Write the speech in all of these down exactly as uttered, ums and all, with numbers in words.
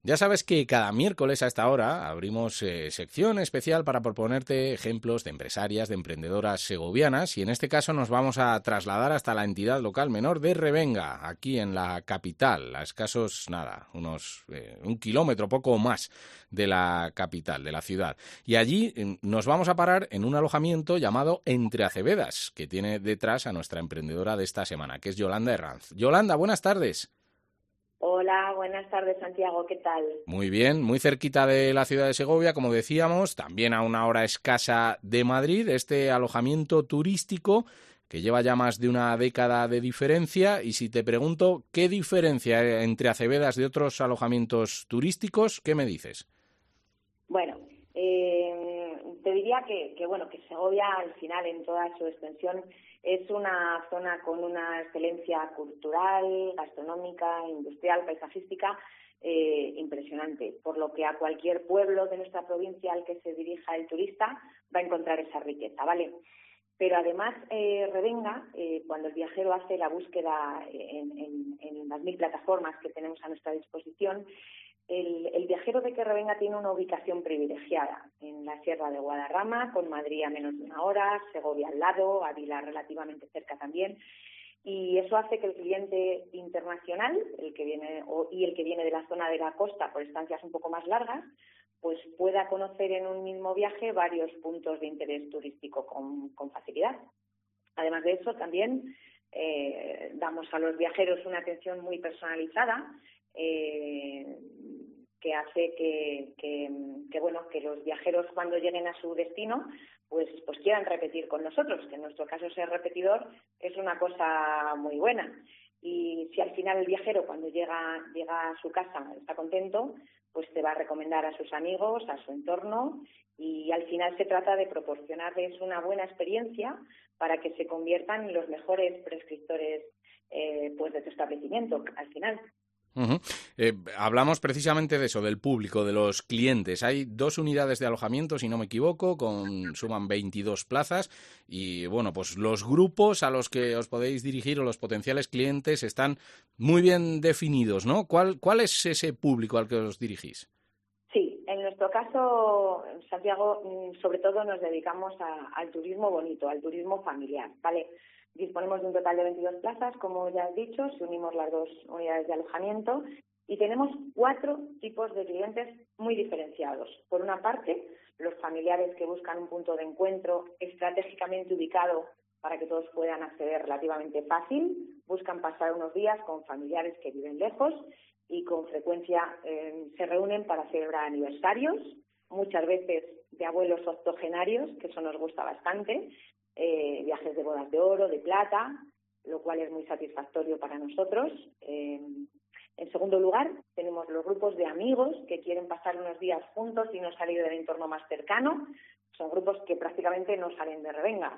Ya sabes que cada miércoles a esta hora abrimos eh, sección especial para proponerte ejemplos de empresarias, de emprendedoras segovianas, y en este caso nos vamos a trasladar hasta la entidad local menor de Revenga, aquí en la capital, a escasos, nada, unos eh, un kilómetro, poco más de la capital, de la ciudad. Y allí eh, nos vamos a parar en un alojamiento llamado Entre Acevedas, que tiene detrás a nuestra emprendedora de esta semana, que es Yolanda Herranz. Yolanda, buenas tardes. Hola, buenas tardes, Santiago, ¿qué tal? Muy bien, muy cerquita de la ciudad de Segovia, como decíamos, también a una hora escasa de Madrid, este alojamiento turístico que lleva ya más de una década de diferencia. Y si te pregunto qué diferencia entre Acevedas de otros alojamientos turísticos, ¿qué me dices? Bueno, eh, te diría que, que bueno que Segovia, al final, en toda su extensión, es una zona con una excelencia cultural, gastronómica, industrial, paisajística eh, impresionante, por lo que a cualquier pueblo de nuestra provincia al que se dirija el turista va a encontrar esa riqueza, ¿vale? Pero además, eh, Revenga, eh, cuando el viajero hace la búsqueda en, en, en las mil plataformas que tenemos a nuestra disposición, el, el viajero ve que Revenga tiene una ubicación privilegiada en la Sierra de Guadarrama, con Madrid a menos de una hora, Segovia al lado, Ávila relativamente cerca también, y eso hace que el cliente internacional, el que viene o, y el que viene de la zona de la costa por estancias un poco más largas, pues pueda conocer en un mismo viaje varios puntos de interés turístico con, con facilidad. Además de eso, también eh, damos a los viajeros una atención muy personalizada, eh, que hace que, que, que bueno que los viajeros, cuando lleguen a su destino, pues pues quieran repetir con nosotros, que en nuestro caso ser repetidor es una cosa muy buena. Y si al final el viajero, cuando llega llega a su casa, está contento, pues te va a recomendar a sus amigos, a su entorno, y al final se trata de proporcionarles una buena experiencia para que se conviertan en los mejores prescriptores eh, pues de tu establecimiento al final. Uh-huh. Eh, hablamos precisamente de eso, del público, de los clientes. Hay dos unidades de alojamiento, si no me equivoco, con suman veintidós plazas, y bueno, pues los grupos a los que os podéis dirigir o los potenciales clientes están muy bien definidos, ¿no? ¿Cuál, cuál es ese público al que os dirigís? Sí, en nuestro caso, Santiago, sobre todo nos dedicamos a, al turismo bonito, al turismo familiar, ¿vale? Disponemos de un total de veintidós plazas, como ya he dicho, si unimos las dos unidades de alojamiento, y tenemos cuatro tipos de clientes muy diferenciados. Por una parte, los familiares que buscan un punto de encuentro estratégicamente ubicado para que todos puedan acceder relativamente fácil, buscan pasar unos días con familiares que viven lejos y con frecuencia eh, se reúnen para celebrar aniversarios, muchas veces de abuelos octogenarios, que eso nos gusta bastante, eh, viajes de bodas de oro, de plata, lo cual es muy satisfactorio para nosotros. Eh, en segundo lugar, tenemos los grupos de amigos que quieren pasar unos días juntos y no salir del entorno más cercano. Son grupos que prácticamente no salen de Revenga.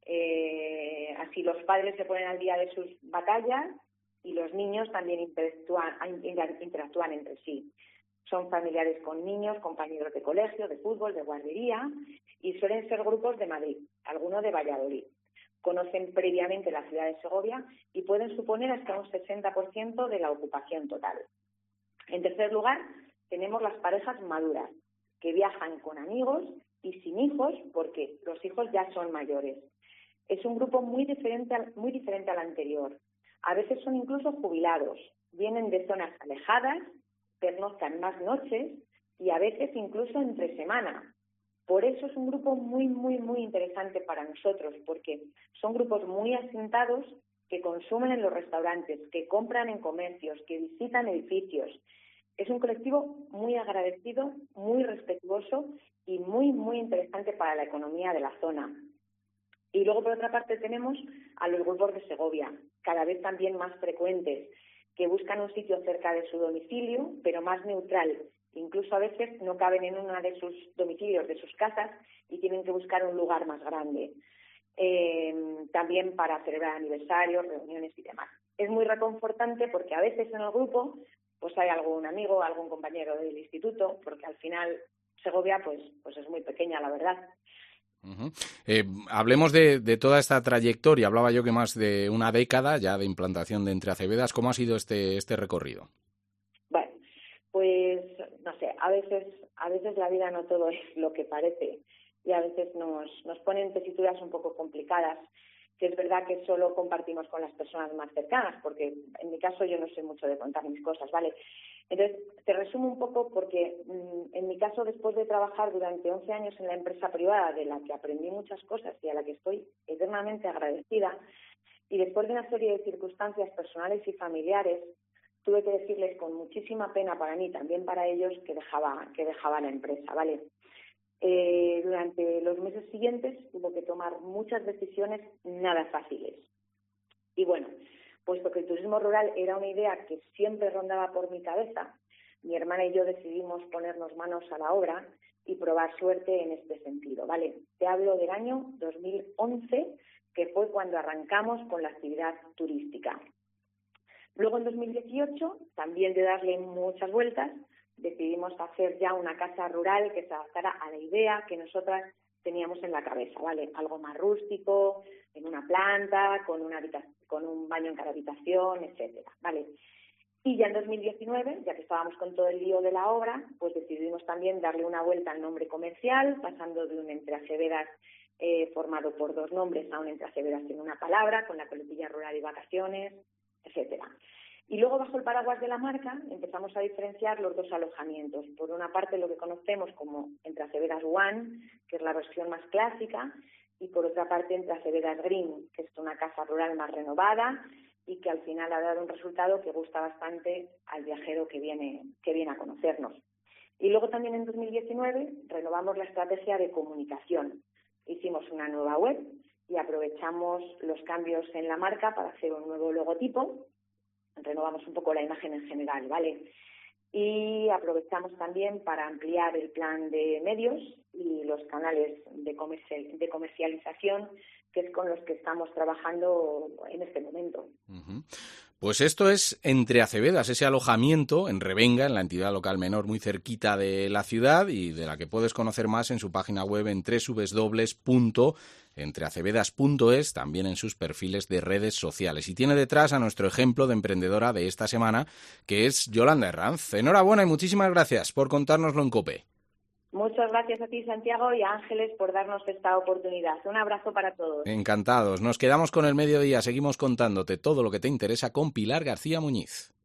Eh, así los padres se ponen al día de sus batallas y los niños también interactúan, interactúan entre sí. Son familiares con niños, compañeros de colegio, de fútbol, de guardería, y suelen ser grupos de Madrid, algunos de Valladolid. Conocen previamente la ciudad de Segovia y pueden suponer hasta un sesenta por ciento de la ocupación total. En tercer lugar, tenemos las parejas maduras, que viajan con amigos y sin hijos, porque los hijos ya son mayores. Es un grupo muy diferente al, muy diferente al anterior. A veces son incluso jubilados, vienen de zonas alejadas, pernoctan más noches y a veces incluso entre semana. Por eso es un grupo muy, muy, muy interesante para nosotros, porque son grupos muy asentados que consumen en los restaurantes, que compran en comercios, que visitan edificios. Es un colectivo muy agradecido, muy respetuoso y muy, muy interesante para la economía de la zona. Y luego, por otra parte, tenemos a los grupos de Segovia, cada vez también más frecuentes, que buscan un sitio cerca de su domicilio, pero más neutral. Incluso a veces no caben en uno de sus domicilios, de sus casas, y tienen que buscar un lugar más grande. Eh, también para celebrar aniversarios, reuniones y demás. Es muy reconfortante porque a veces en el grupo pues hay algún amigo, algún compañero del instituto, porque al final Segovia pues, pues es muy pequeña, la verdad. Uh-huh. Eh, hablemos de, de toda esta trayectoria. Hablaba yo que más de una década ya de implantación de Entre Acevedas. ¿Cómo ha sido este, este recorrido? Bueno, pues no sé, a veces, a veces la vida no todo es lo que parece y a veces nos, nos ponen tesituras un poco complicadas, que es verdad que solo compartimos con las personas más cercanas, porque en mi caso yo no sé mucho de contar mis cosas, ¿vale? Entonces, te resumo un poco porque mmm, en mi caso, después de trabajar durante once años en la empresa privada, de la que aprendí muchas cosas y a la que estoy eternamente agradecida, y después de una serie de circunstancias personales y familiares, tuve que decirles con muchísima pena para mí, también para ellos, que dejaba, que dejaba la empresa, ¿vale? Eh, durante los meses siguientes tuve que tomar muchas decisiones nada fáciles. Y bueno, puesto que el turismo rural era una idea que siempre rondaba por mi cabeza, mi hermana y yo decidimos ponernos manos a la obra y probar suerte en este sentido, ¿vale? Te hablo del año dos mil once, que fue cuando arrancamos con la actividad turística. Luego, en dos mil dieciocho, también de darle muchas vueltas, decidimos hacer ya una casa rural que se adaptara a la idea que nosotras teníamos en la cabeza, ¿vale? Algo más rústico, en una planta, con una habitación, con un baño en cada habitación, etcétera, ¿vale? Y ya en dos mil diecinueve, ya que estábamos con todo el lío de la obra, pues decidimos también darle una vuelta al nombre comercial, pasando de un Entre Acevedas eh, formado por dos nombres a un Entre Acevedas en una palabra, con la coletilla rural y vacaciones, etcétera. Y luego, bajo el paraguas de la marca, empezamos a diferenciar los dos alojamientos. Por una parte, lo que conocemos como Entre Acevedas One, que es la versión más clásica, y por otra parte, Entre Acevedas Green, que es una casa rural más renovada y que al final ha dado un resultado que gusta bastante al viajero que viene, que viene a conocernos. Y luego también en dos mil diecinueve renovamos la estrategia de comunicación. Hicimos una nueva web y aprovechamos los cambios en la marca para hacer un nuevo logotipo. Renovamos un poco la imagen en general, ¿vale? Y aprovechamos también para ampliar el plan de medios y los canales de, comercial, de comercialización, que es con los que estamos trabajando en este momento. Uh-huh. Pues esto es Entre Acevedas, ese alojamiento en Revenga, en la entidad local menor muy cerquita de la ciudad y de la que puedes conocer más en su página web en doble u doble u doble u punto entre acevedas punto es, también en sus perfiles de redes sociales. Y tiene detrás a nuestro ejemplo de emprendedora de esta semana, que es Yolanda Herranz. Enhorabuena y muchísimas gracias por contárnoslo en COPE. Muchas gracias a ti, Santiago, y a Ángeles por darnos esta oportunidad. Un abrazo para todos. Encantados. Nos quedamos con el mediodía. Seguimos contándote todo lo que te interesa con Pilar García Muñiz.